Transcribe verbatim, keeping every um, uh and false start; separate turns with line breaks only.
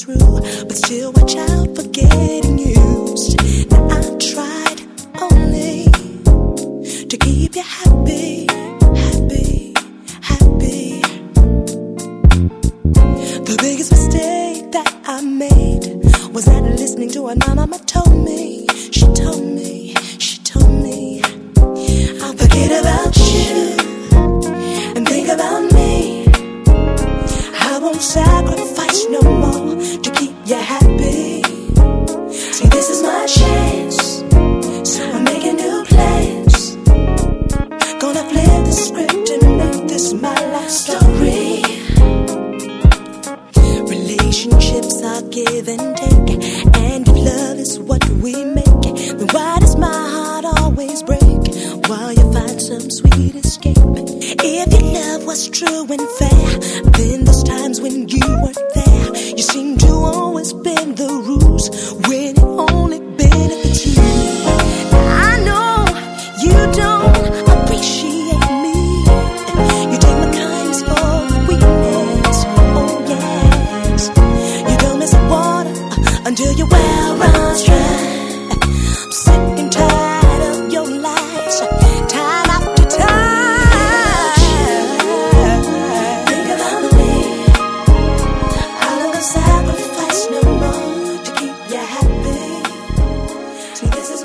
through, but still watch out for getting used. Now I tried only to keep you happy, happy, happy. The biggest mistake that I made was not listening to what my mama told me. She told me, she told me, I'll forget about you and think about me. I won't sacrifice no more to keep you happy. See, this is my chance, so I'm making new plans. Gonna flip the script and make this my life story. Relationships are give and take, and if love is what we make, then why does my heart always break while you find some sweet escape? If your love was true and fair, then those times when you weren't there, you seem to always bend the rules when it only benefits you. Now I know you don't appreciate me. You take my kindness for weakness. Oh yes, you don't miss water until your well runs dry. I'm sick and tired of your lies, time after time. Think about me. I'm not gonna sacrifice no more to keep you happy. See, this is